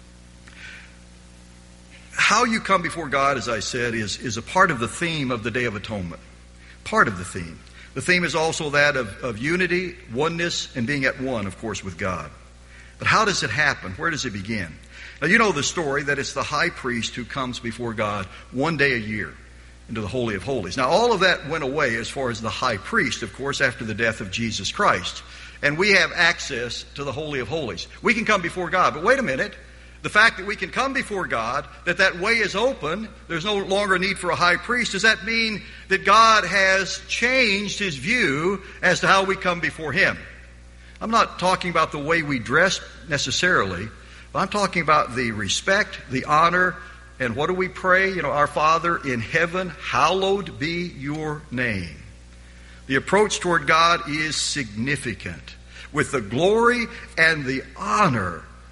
How you come before God, as I said, is, is a part of the theme of the Day of Atonement. Part of the theme. The theme is also that of, of unity, oneness, and being at one, of course, with God. But how does it happen? Where does it begin? Now, you know the story that it's the high priest who comes before God one day a year into the Holy of Holies. Now, all of that went away as far as the high priest, of course, after the death of Jesus Christ. And we have access to the Holy of Holies. We can come before God. But wait a minute. The fact that we can come before God, that that way is open, there's no longer a need for a high priest, does that mean that God has changed His view as to how we come before Him? I'm not talking about the way we dress necessarily, but I'm talking about the respect, the honor, and what do we pray? You know, our Father in heaven, hallowed be your name. The approach toward God is significant, with the glory and the honor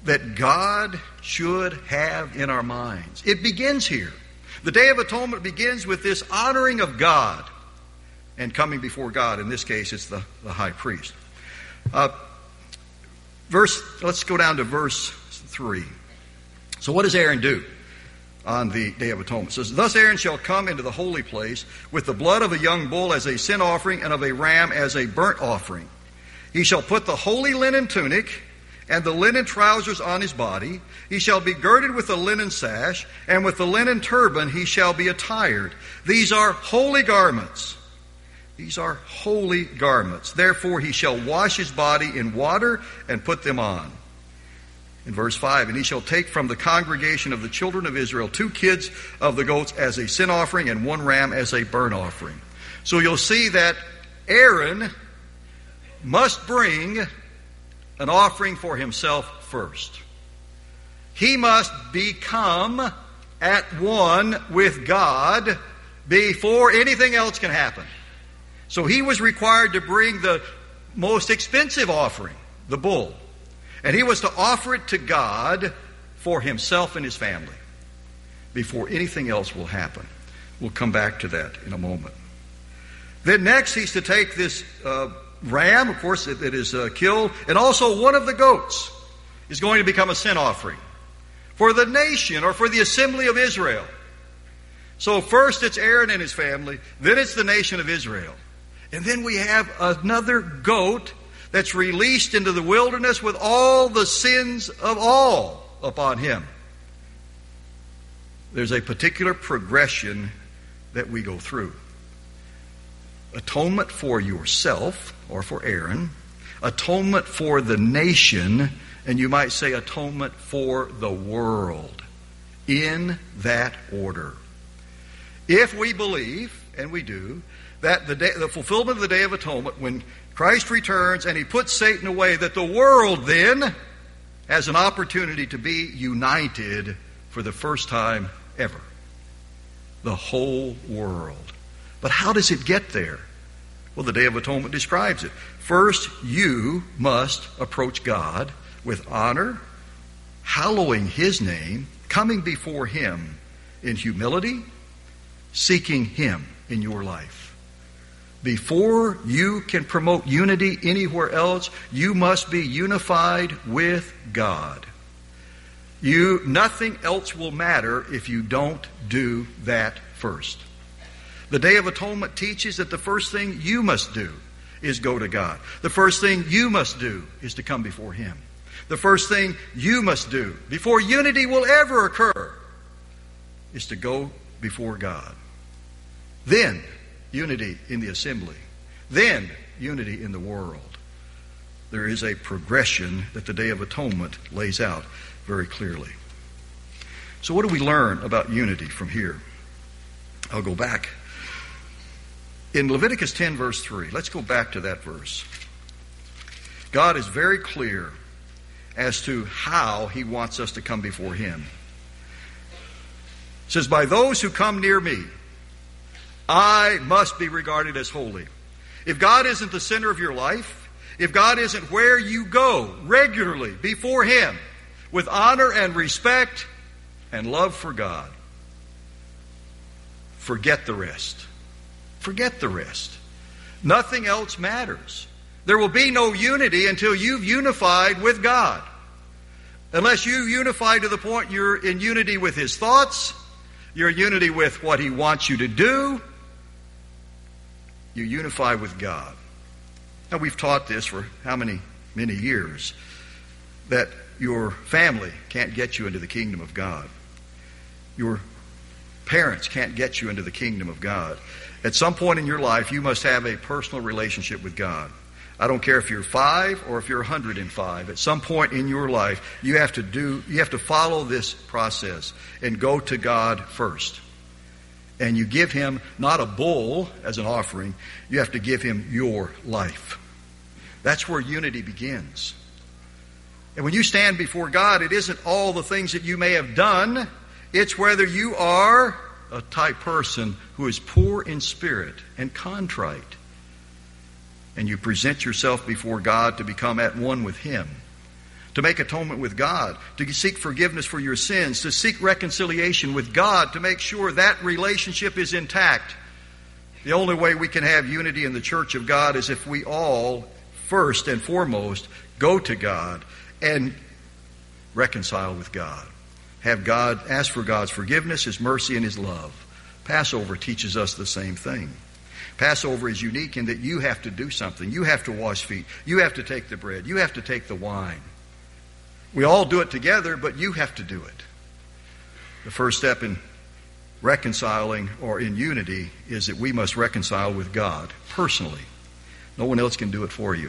that God should have in our minds. It begins here. The Day of Atonement begins with this honoring of God and coming before God. In this case, it's the, the high priest. Uh, verse. Let's go down to verse three. So what does Aaron do on the Day of Atonement? It says, "Thus Aaron shall come into the holy place with the blood of a young bull as a sin offering and of a ram as a burnt offering. He shall put the holy linen tunic and the linen trousers on his body. He shall be girded with a linen sash, and with the linen turban he shall be attired. These are holy garments. These are holy garments. Therefore he shall wash his body in water and put them on." In verse five, "And he shall take from the congregation of the children of Israel two kids of the goats as a sin offering and one ram as a burnt offering." So you'll see that Aaron must bring an offering for himself first. He must become at one with God before anything else can happen. So he was required to bring the most expensive offering, the bull. And he was to offer it to God for himself and his family before anything else will happen. We'll come back to that in a moment. Then next he's to take this uh, ram, of course, that is uh, killed, and also one of the goats is going to become a sin offering for the nation or for the assembly of Israel. So first it's Aaron and his family, then it's the nation of Israel. And then we have another goat that's released into the wilderness with all the sins of all upon him. There's a particular progression that we go through. Atonement for yourself, or for Aaron. Atonement for the nation, and you might say atonement for the world. In that order. If we believe, and we do, that the, day, the fulfillment of the Day of Atonement, when Christ returns and he puts Satan away, that the world then has an opportunity to be united for the first time ever. The whole world. But how does it get there? Well, the Day of Atonement describes it. First, you must approach God with honor, hallowing his name, coming before him in humility, seeking him in your life. Before you can promote unity anywhere else, you must be unified with God. You, nothing else will matter if you don't do that first. The Day of Atonement teaches that the first thing you must do is go to God. The first thing you must do is to come before him. The first thing you must do before unity will ever occur is to go before God. Then unity in the assembly. Then unity in the world. There is a progression that the Day of Atonement lays out very clearly. So what do we learn about unity from here? I'll go back. In Leviticus ten, verse three, let's go back to that verse. God is very clear as to how he wants us to come before him. It says, "By those who come near me, I must be regarded as holy." If God isn't the center of your life, if God isn't where you go regularly before him with honor and respect and love for God, forget the rest. Forget the rest. Nothing else matters. There will be no unity until you've unified with God. Unless you unify to the point you're in unity with his thoughts, you're in unity with what he wants you to do, you unify with God. Now, we've taught this for how many, many years, that your family can't get you into the kingdom of God. Your parents can't get you into the kingdom of God. At some point in your life, you must have a personal relationship with God. I don't care if you're five or if you're one hundred five. At some point in your life, you have to do, you have to follow this process and go to God first. And you give him not a bull as an offering, you have to give him your life. That's where unity begins. And when you stand before God, it isn't all the things that you may have done. It's whether you are a type person who is poor in spirit and contrite. And you present yourself before God to become at one with him. to make atonement with God, to seek forgiveness for your sins, to seek reconciliation with God, to make sure that relationship is intact. The only way we can have unity in the church of God is if we all, first and foremost, go to God and reconcile with God. Have God, ask for God's forgiveness, His mercy, and His love. Passover teaches us the same thing. Passover is unique in that you have to do something. You have to wash feet. You have to take the bread. You have to take the wine. We all do it together, but you have to do it. The first step in reconciling or in unity is that we must reconcile with God personally. No one else can do it for you.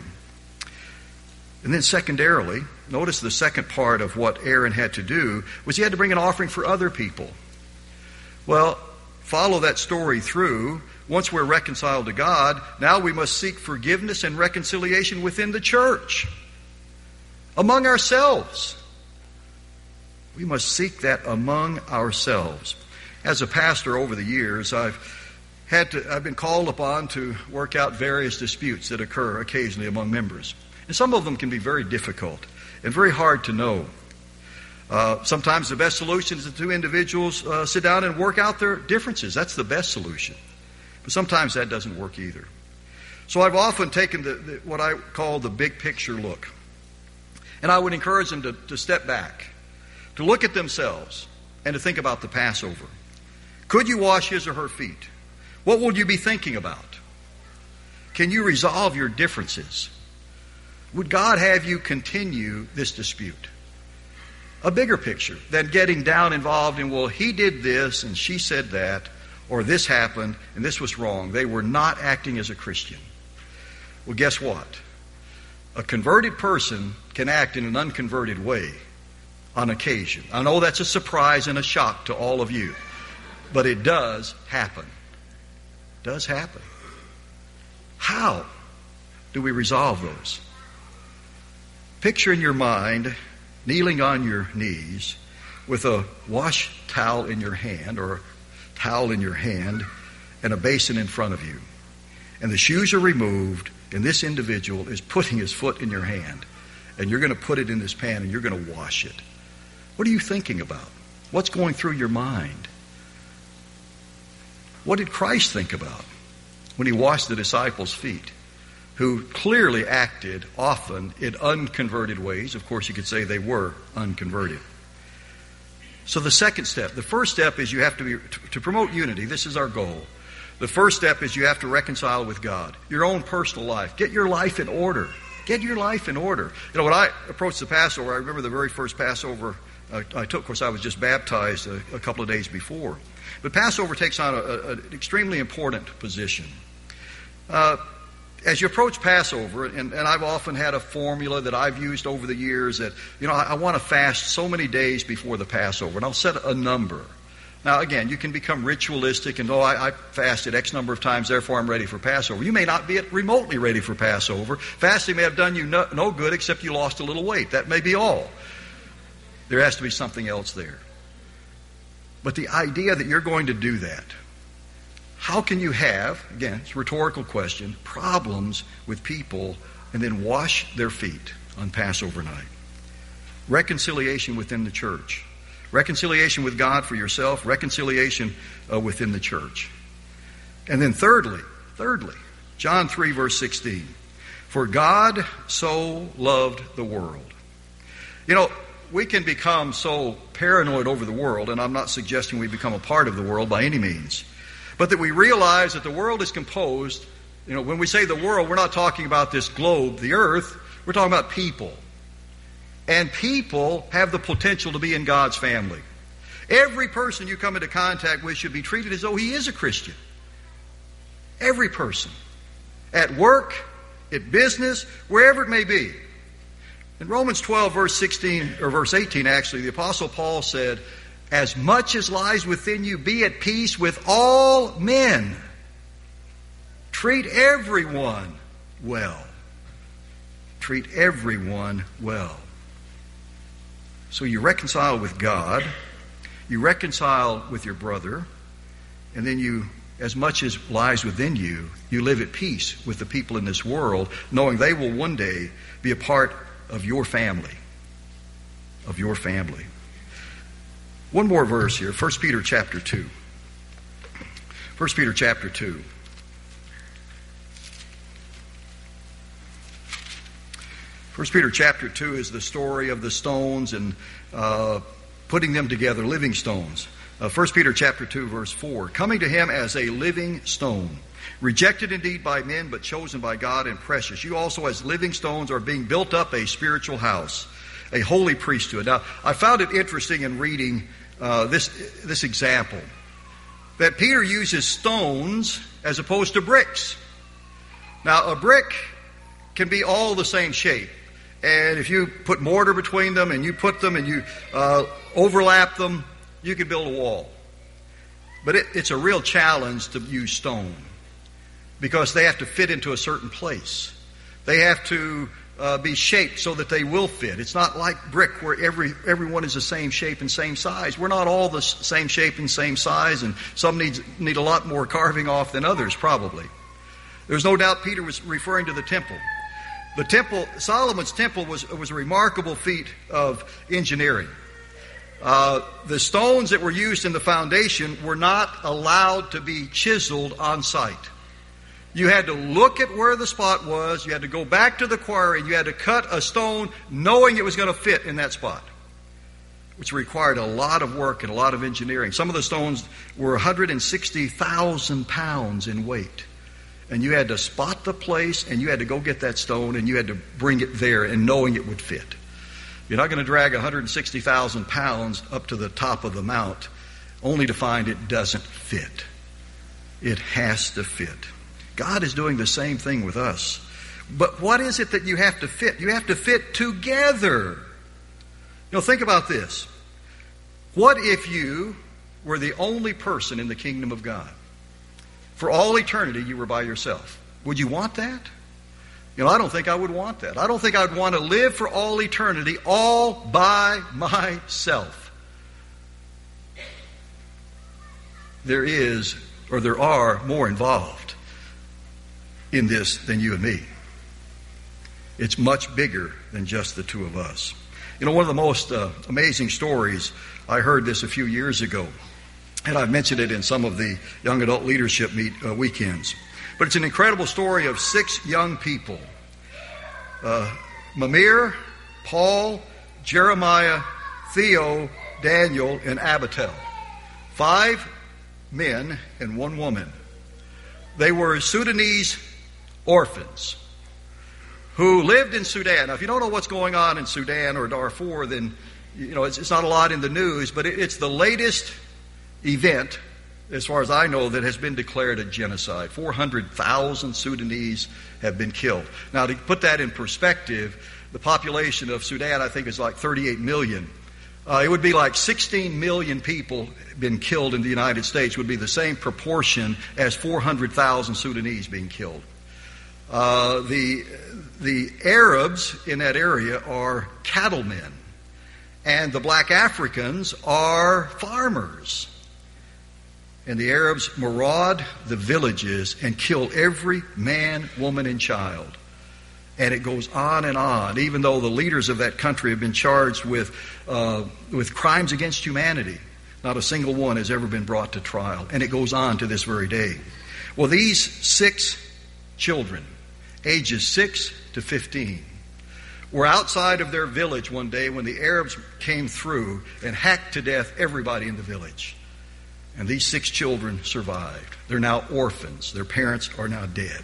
And then secondarily, notice the second part of what Aaron had to do was he had to bring an offering for other people. Well, follow that story through. Once we're reconciled to God, now we must seek forgiveness and reconciliation within the church, among ourselves. We must seek that among ourselves. As a pastor over the years, I've had to, I've been called upon to work out various disputes that occur occasionally among members. And some of them can be very difficult and very hard to know. Uh, sometimes the best solution is the two individuals uh, sit down and work out their differences. That's the best solution. But sometimes that doesn't work either. So I've often taken the, the, what I call the big picture look. And I would encourage them to, to step back, to look at themselves, and to think about the Passover. Could you wash his or her feet? What would you be thinking about? Can you resolve your differences? Would God have you continue this dispute? A bigger picture than getting down involved in, well, he did this and she said that, or this happened and this was wrong. They were not acting as a Christian. Well, guess what? A converted person can act in an unconverted way on occasion. I know that's a surprise and a shock to all of you, but it does happen. It does happen. How do we resolve those? Picture in your mind kneeling on your knees with a wash towel in your hand or a towel in your hand and a basin in front of you. And the shoes are removed and this individual is putting his foot in your hand and you're going to put it in this pan and you're going to wash it. What are you thinking about? What's going through your mind? What did Christ think about when he washed the disciples' feet, who clearly acted often in unconverted ways? Of course, you could say they were unconverted. So the second step, the first step is you have to be, to promote unity. This is our goal. The first step is you have to reconcile with God, your own personal life. Get your life in order. Get your life in order. You know, when I approached the Passover, I remember the very first Passover I, I took. Of course, I was just baptized a, a couple of days before. But Passover takes on a, a, an extremely important position. Uh, As you approach Passover, and, and I've often had a formula that I've used over the years that, you know, I, I want to fast so many days before the Passover, and I'll set a number. Now, again, you can become ritualistic and, oh, I, I fasted X number of times, therefore I'm ready for Passover. You may not be remotely ready for Passover. Fasting may have done you no, no good except you lost a little weight. That may be all. There has to be something else there. But the idea that you're going to do that, how can you have, again, it's a rhetorical question, problems with people and then wash their feet on Passover night? Reconciliation within the church. Reconciliation with God for yourself. Reconciliation uh, within the church. And then thirdly, thirdly, John three verse sixteen. For God so loved the world. You know, we can become so paranoid over the world, and I'm not suggesting we become a part of the world by any means. But that we realize that the world is composed, you know, when we say the world, we're not talking about this globe, the earth, we're talking about people. And people have the potential to be in God's family. Every person you come into contact with should be treated as though he is a Christian. Every person. At work, at business, wherever it may be. In Romans twelve, verse sixteen, or verse eighteen actually, the Apostle Paul said, as much as lies within you, be at peace with all men. Treat everyone well. Treat everyone well. So you reconcile with God, you reconcile with your brother, and then you, as much as lies within you, you live at peace with the people in this world, knowing they will one day be a part of your family. of your family. One more verse here, First Peter chapter two. First Peter chapter two. First Peter chapter two is the story of the stones and uh, putting them together, living stones. Uh, First Peter chapter two, verse four. Coming to him as a living stone, rejected indeed by men, but chosen by God and precious. You also as living stones are being built up a spiritual house, a holy priesthood. Now, I found it interesting in reading uh, this, this example, that Peter uses stones as opposed to bricks. Now, a brick can be all the same shape. And if you put mortar between them and you put them and you uh, overlap them, you can build a wall. But it, it's a real challenge to use stone because they have to fit into a certain place. They have to uh, be shaped so that they will fit. It's not like brick where every everyone is the same shape and same size. We're not all the same shape and same size, and some need, need a lot more carving off than others, probably. There's no doubt Peter was referring to the temple. The temple, Solomon's temple, was, was a remarkable feat of engineering. Uh, the stones that were used in the foundation were not allowed to be chiseled on site. You had to look at where the spot was, you had to go back to the quarry, and you had to cut a stone knowing it was going to fit in that spot, which required a lot of work and a lot of engineering. Some of the stones were one hundred sixty thousand pounds in weight. And you had to spot the place, and you had to go get that stone, and you had to bring it there, and knowing it would fit. You're not going to drag one hundred sixty thousand pounds up to the top of the mount only to find it doesn't fit. It has to fit. God is doing the same thing with us. But what is it that you have to fit? You have to fit together. You know, think about this. What if you were the only person in the kingdom of God? For all eternity, you were by yourself. Would you want that? You know, I don't think I would want that. I don't think I'd want to live for all eternity all by myself. There is, or there are, more involved in this than you and me. It's much bigger than just the two of us. You know, one of the most uh, amazing stories, I heard this a few years ago. And I've mentioned it in some of the young adult leadership meet, uh, weekends. But it's an incredible story of six young people. Uh, Mimir, Paul, Jeremiah, Theo, Daniel, and Abital. Five men and one woman. They were Sudanese orphans who lived in Sudan. Now, if you don't know what's going on in Sudan or Darfur, then you know it's, it's not a lot in the news, but it, it's the latest event, as far as I know, that has been declared a genocide. four hundred thousand Sudanese have been killed. Now, to put that in perspective, the population of Sudan, I think, is like thirty-eight million. Uh, it would be like sixteen million people been killed in the United States, would be the same proportion as four hundred thousand Sudanese being killed. Uh, the, the Arabs in that area are cattlemen, and the black Africans are farmers. And the Arabs maraud the villages and kill every man, woman, and child. And it goes on and on, even though the leaders of that country have been charged with, uh, with crimes against humanity. Not a single one has ever been brought to trial. And it goes on to this very day. Well, these six children, ages six to fifteen, were outside of their village one day when the Arabs came through and hacked to death everybody in the village. And these six children survived. They're now orphans. Their parents are now dead.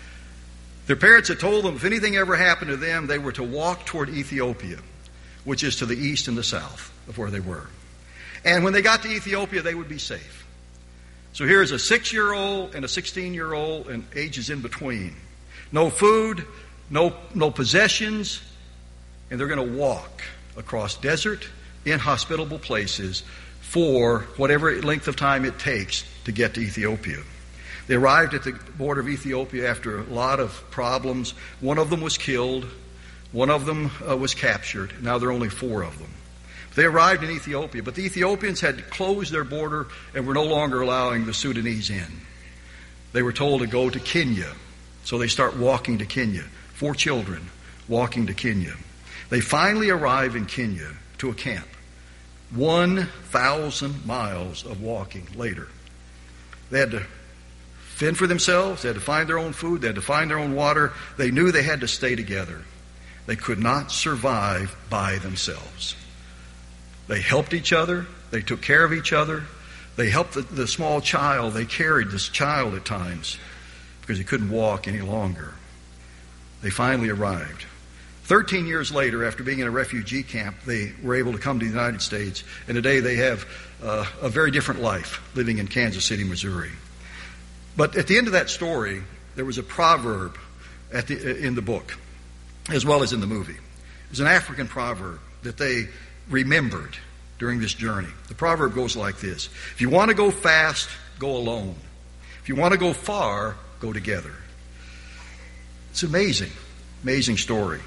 Their parents had told them if anything ever happened to them, they were to walk toward Ethiopia, which is to the east and the south of where they were. And when they got to Ethiopia, they would be safe. So here's a six-year-old and a sixteen-year-old and ages in between. No food, no, no possessions, and they're going to walk across desert, inhospitable places for whatever length of time it takes to get to Ethiopia. They arrived at the border of Ethiopia after a lot of problems. One of them was killed. One of them uh, was captured. Now there are only four of them. They arrived in Ethiopia, but the Ethiopians had closed their border and were no longer allowing the Sudanese in. They were told to go to Kenya. So they start walking to Kenya. Four children walking to Kenya. They finally arrive in Kenya. to a camp. one thousand miles of walking later. They had to fend for themselves. They had to find their own food. They had to find their own water. They knew they had to stay together. They could not survive by themselves. They helped each other. They took care of each other. They helped the, the small child. They carried this child at times because he couldn't walk any longer. They finally arrived. Thirteen years later, after being in a refugee camp, they were able to come to the United States. And today they have uh, a very different life living in Kansas City, Missouri. But at the end of that story, there was a proverb at the, in the book, as well as in the movie. It was an African proverb that they remembered during this journey. The proverb goes like this: if you want to go fast, go alone. If you want to go far, go together. It's amazing, amazing story.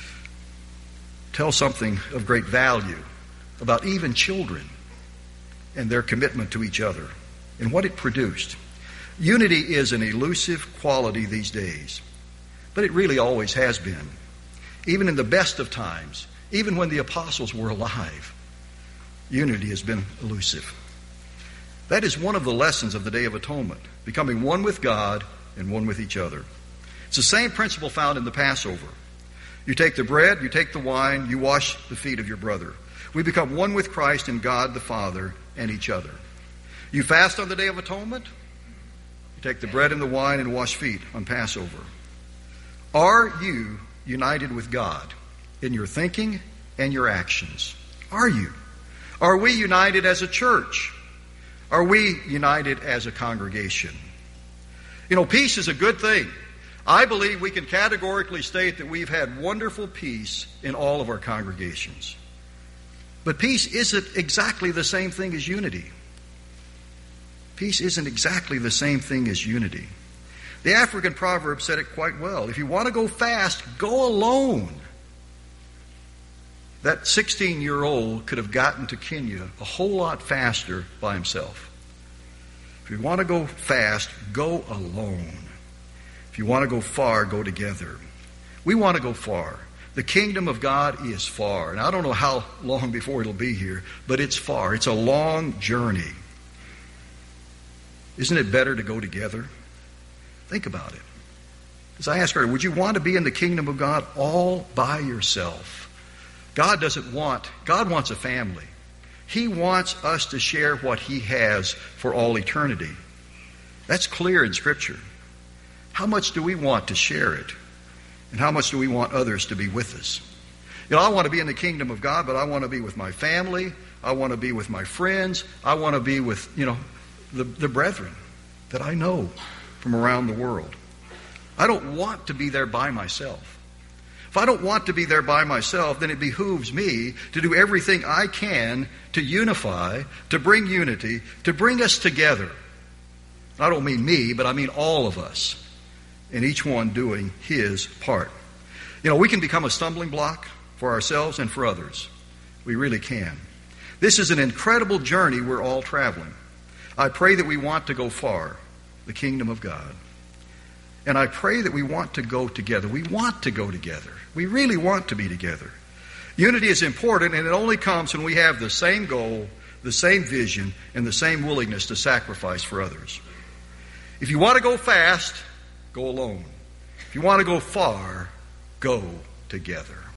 Tells something of great value about even children and their commitment to each other and what it produced. Unity is an elusive quality these days, but it really always has been. Even in the best of times, even when the apostles were alive, unity has been elusive. That is one of the lessons of the Day of Atonement, becoming one with God and one with each other. It's the same principle found in the Passover. You take the bread, you take the wine, you wash the feet of your brother. We become one with Christ and God the Father and each other. You fast on the Day of Atonement, you take the bread and the wine and wash feet on Passover. Are you united with God in your thinking and your actions? Are you? Are we united as a church? Are we united as a congregation? You know, peace is a good thing. I believe we can categorically state that we've had wonderful peace in all of our congregations. But peace isn't exactly the same thing as unity. Peace isn't exactly the same thing as unity. The African proverb said it quite well. If you want to go fast, go alone. That sixteen-year-old could have gotten to Kenya a whole lot faster by himself. If you want to go fast, go alone. If you want to go far, go together. We want to go far. The kingdom of God is far. And I don't know how long before it'll be here, but it's far. It's a long journey. Isn't it better to go together? Think about it. As I asked earlier, would you want to be in the kingdom of God all by yourself? God doesn't want, God wants a family. He wants us to share what He has for all eternity. That's clear in Scripture. How much do we want to share it? And how much do we want others to be with us? You know, I want to be in the kingdom of God, but I want to be with my family. I want to be with my friends. I want to be with, you know, the, the brethren that I know from around the world. I don't want to be there by myself. If I don't want to be there by myself, then it behooves me to do everything I can to unify, to bring unity, to bring us together. I don't mean me, but I mean all of us. And each one doing his part. You know, we can become a stumbling block for ourselves and for others. We really can. This is an incredible journey we're all traveling. I pray that we want to go far, the kingdom of God. And I pray that we want to go together. We want to go together. We really want to be together. Unity is important, and it only comes when we have the same goal, the same vision, and the same willingness to sacrifice for others. If you want to go fast, go alone. If you want to go far, go together.